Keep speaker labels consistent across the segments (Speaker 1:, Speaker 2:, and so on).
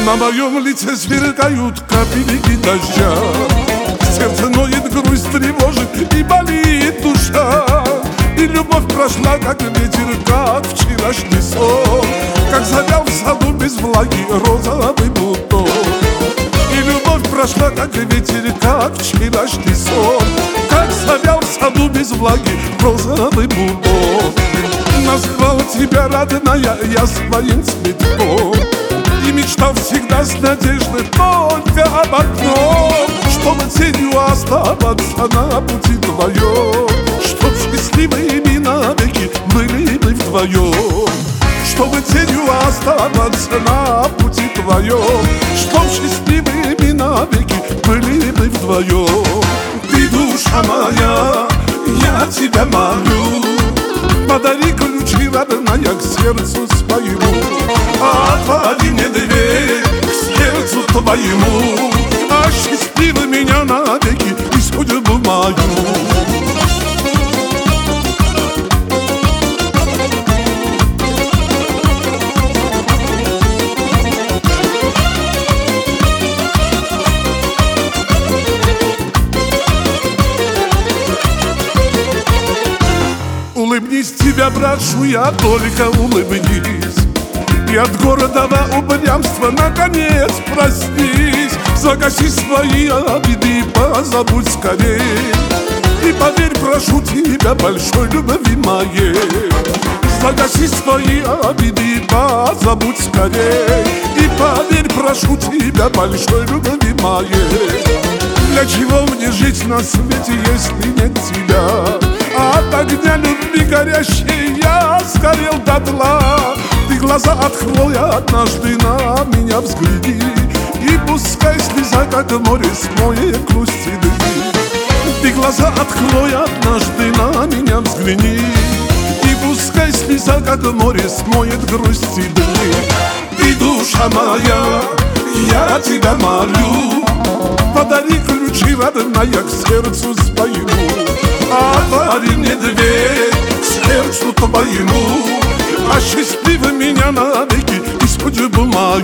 Speaker 1: На моем лице сверкают капельки дождя, сердце ноет, грусть тревожит и болит душа. И любовь прошла, как ветер, как вчерашний сон, как завял в саду без влаги розовый бутон. И любовь прошла, как ветер, как вчерашний сон, как завял в саду без влаги розовый бутон. Назвал тебя, родная, я своим цветком, и мечтал всегда с надеждой только об одном, чтобы тенью оставаться на пути твоем, чтоб счастливыми навеки были мы вдвоем, чтобы тенью оставаться на пути твоем, чтоб счастливыми навеки были мы вдвоем. Ты, душа моя, я тебя молю, подари ключи, родная, к сердцу своему. Отвори мне дверь к сердцу твоему, осчастливи меня навеки и судьбу мою. Улыбнись, тебя прошу я, только улыбнись, и от городова упрямства наконец проснись. Загаси свои обиды, позабудь скорей, и поверь, прошу тебя, большой любви моей. Загаси свои обиды, позабудь скорей, и поверь, прошу тебя, большой любви моей. Для чего мне жить на свете, если нет тебя? От огня любви горящей я сгорел дотла. Ты глаза открой однажды, на меня взгляни, и пускай слеза, как море, смоет грусть и дни. Ты глаза открой однажды, на меня взгляни, и пускай слеза, как море, смоет грусть и дни. Ты, душа моя, я тебя молю, подари ключи, родная, к сердцу своему. Отвори мне дверь к сердцу твоему, осчастливи меня навеки и судьбу мою.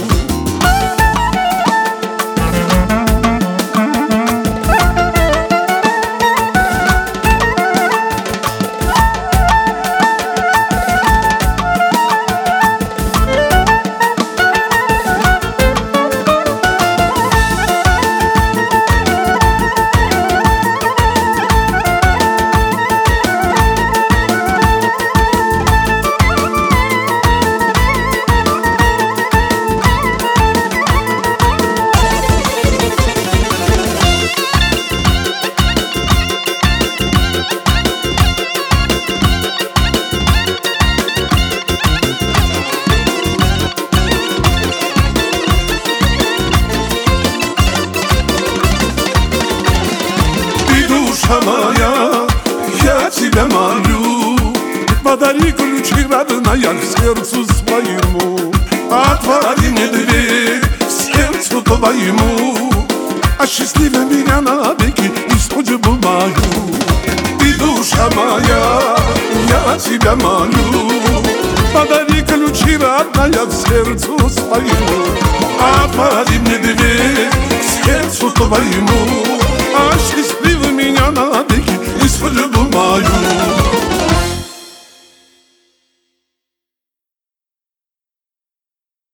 Speaker 1: Моя, я тебя молю, подари ключи, родная, к сердцу своему. Отвори мне дверь к сердцу твоему, осчастливи меня навеки и судьбу мою. Ты, душа моя, я тебя молю, подари ключи, родная, к сердцу своему. Отвори мне дверь к сердцу твоему,